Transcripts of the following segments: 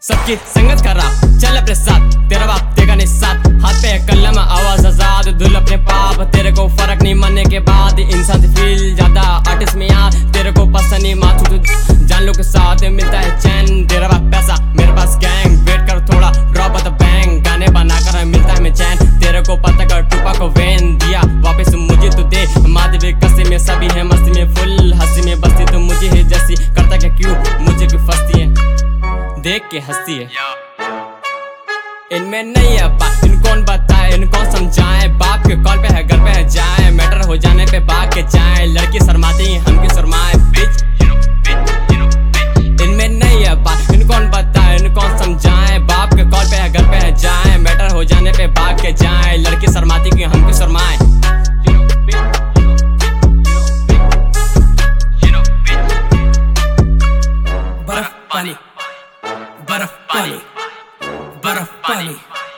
सबकी संगत खराब चल अपने साथ, तेरा बाप देगा नहीं साथ। हाथ पे कलम आवाज आजाद, धुल अपने पाप। तेरे को फर्क नहीं मानने के बाद इंसान से फील ज्यादा आर्टिस्ट में यार। तेरे को पसंद नहीं माथू तू जान लो के साथ मिलता है चैन। तेरा बाप पैसा मेरे पास गैंग, वेट कर थोड़ा ड्रॉप ऑफ द बैंक। गाने बना कर मिलता है मैं चैन। तेरे को पता कर टूपा को वैन दिया वापस मुझे तो दे। माधवी कस्से में सभी है मस्ती में फुल, हंसी में बस्ती तो मुझे है जैसी। करता क्या क्यों मुझे क्यों फंसती है, देख के हंसती है। इनमें नहीं है बात, इन कौन बताए, इन कौन समझाए। बाप के कॉल पे है घर पे है जाए, मैटर हो जाने पे भाग के जाए। लड़की शर्माती है हम क्यों शर्माए बिच। इनमें नहीं है बात, इन कौन बताए, इन कौन समझाए। बाप के कॉल पे है घर पे है जाए, मैटर हो जाने पे भाग के जाए। लड़की शर्माती है हम क्यों शर्माए। बर्फ पानी बर्फ पानी बर्फ पानी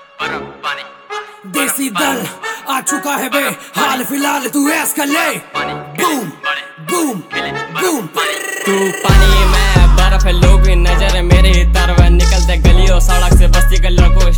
देसी दल आ चुका है बे, हाल फिलहाल तू ऐस कर ले। Boom boom boom. तू पानी मैं बर्फ है, लोग नजर मेरे ही तरफ निकलते गलियों सड़क से बस्ती के लड़कों